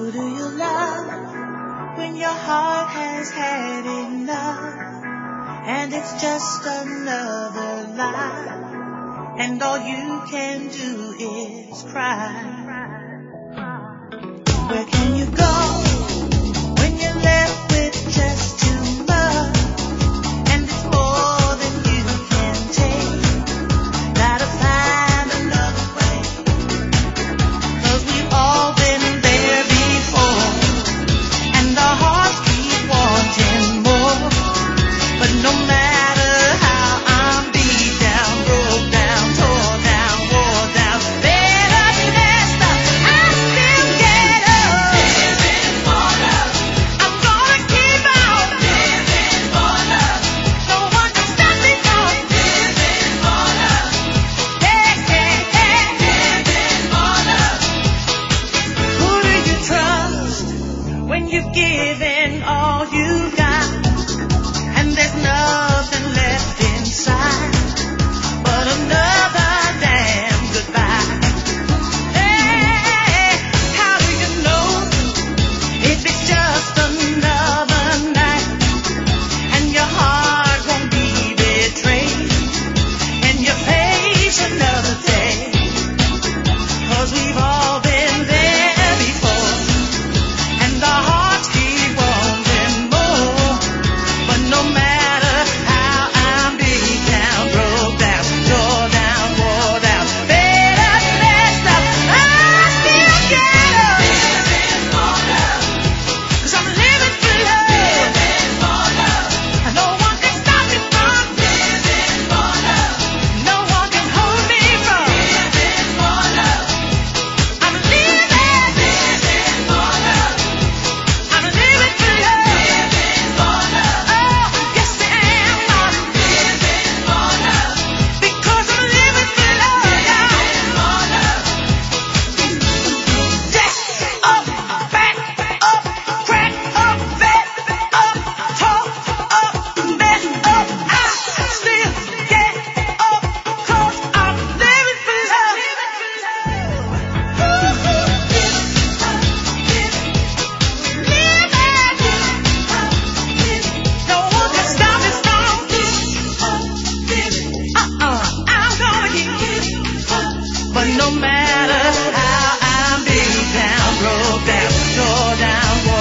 Who do you love when your heart has had enough? And it's just another lie, and all you can do is cry. Where can you go when you're left with just too much? And it's more than you can take. Gotta find another way, 'cause we've all been there before, and our hearts keep wanting more. But no matter how I'm beat down, broke down, tore down, wore down, better messed up, I still get up. Living for love, I'm gonna keep on living for love. No one can stop me from living for love. Yeah, yeah, yeah. Living for love. Who do you trust when you've given all you've got, and there's nothing left inside but another damn goodbye? Hey, how do you know if it's just another night, and your heart won't be betrayed, and you face another day? 'Cause we've all been there before, and our hearts keep wanting more. But no matter how I'm beat down, broke down, tore down, wore down, better messed up, I still get up. Living for love, 'cause I'm living for love. Living for love, and no one can stop me from living for love. No one can hold me from living for love. I'm living for love. I'm living for love. Living for love. Oh, yes I am. I'm living for love. Because I'm living for love. Living for love. Jack up, back up, crack up, vet up, talk up, mess up, I still get up, 'cause I'm living for love. No one can stop me from I'm gonna keep but no matter how I'm beat down, broke down, tore down,